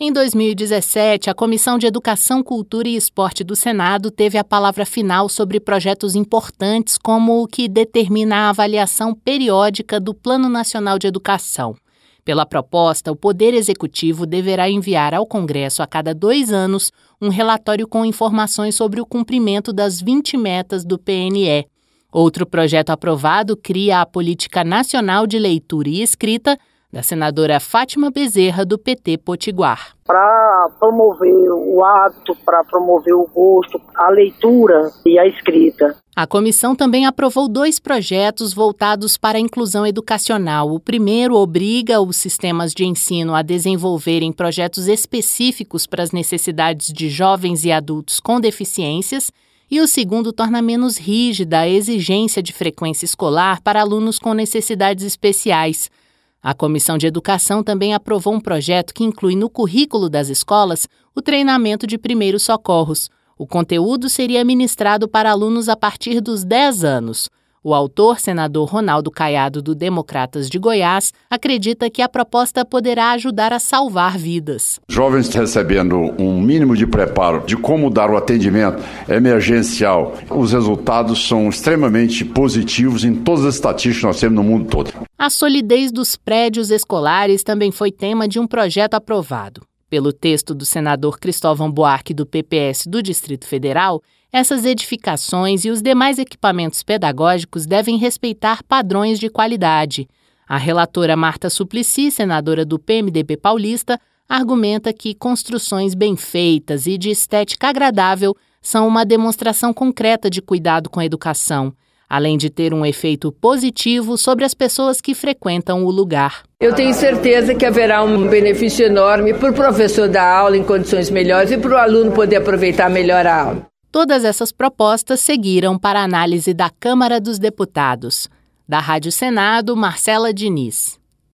Em 2017, a Comissão de Educação, Cultura e Esporte do Senado teve a palavra final sobre projetos importantes como o que determina a avaliação periódica do Plano Nacional de Educação. Pela proposta, o Poder Executivo deverá enviar ao Congresso a cada 2 anos um relatório com informações sobre o cumprimento das 20 metas do PNE. Outro projeto aprovado cria a Política Nacional de Leitura e Escrita, da senadora Fátima Bezerra, do PT Potiguar. Para promover o hábito, para promover o gosto, a leitura e a escrita. A comissão também aprovou 2 projetos voltados para a inclusão educacional. O primeiro obriga os sistemas de ensino a desenvolverem projetos específicos para as necessidades de jovens e adultos com deficiências, e o segundo torna menos rígida a exigência de frequência escolar para alunos com necessidades especiais. A Comissão de Educação também aprovou um projeto que inclui no currículo das escolas o treinamento de primeiros socorros. O conteúdo seria ministrado para alunos a partir dos 10 anos. O autor, senador Ronaldo Caiado, do Democratas de Goiás, acredita que a proposta poderá ajudar a salvar vidas. Jovens recebendo um mínimo de preparo de como dar o atendimento emergencial, os resultados são extremamente positivos em todas as estatísticas que nós temos no mundo todo. A solidez dos prédios escolares também foi tema de um projeto aprovado. Pelo texto do senador Cristóvão Buarque, do PPS do Distrito Federal, essas edificações e os demais equipamentos pedagógicos devem respeitar padrões de qualidade. A relatora Marta Suplicy, senadora do PMDB paulista, argumenta que construções bem feitas e de estética agradável são uma demonstração concreta de cuidado com a educação, além de ter um efeito positivo sobre as pessoas que frequentam o lugar. Eu tenho certeza que haverá um benefício enorme para o professor dar aula em condições melhores e para o aluno poder aproveitar melhor a aula. Todas essas propostas seguiram para a análise da Câmara dos Deputados. Da Rádio Senado, Marcela Diniz.